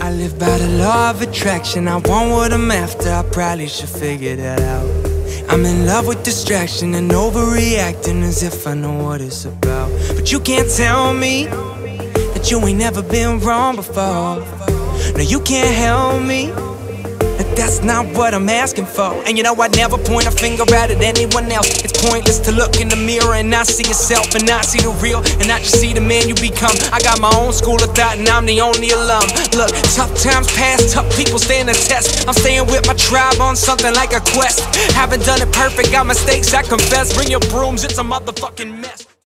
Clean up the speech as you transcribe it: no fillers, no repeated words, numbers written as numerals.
I live by the law of attraction. I want what I'm after, I probably should figure that out. I'm in love with distraction and overreacting as if I know what it's about. But you can't tell me that you ain't never been wrong before. No, you can't help me, that's not what I'm asking for. And you know I never point a finger at anyone else. It's pointless to look in the mirror and not see yourself, and not see the real, and not just see the man you become. I got my own school of thought and I'm the only alum. Look, tough times pass, tough people stand the test. I'm staying with my tribe on something like a quest. Haven't done it perfect, got mistakes I confess. Bring your brooms, it's a motherfucking mess.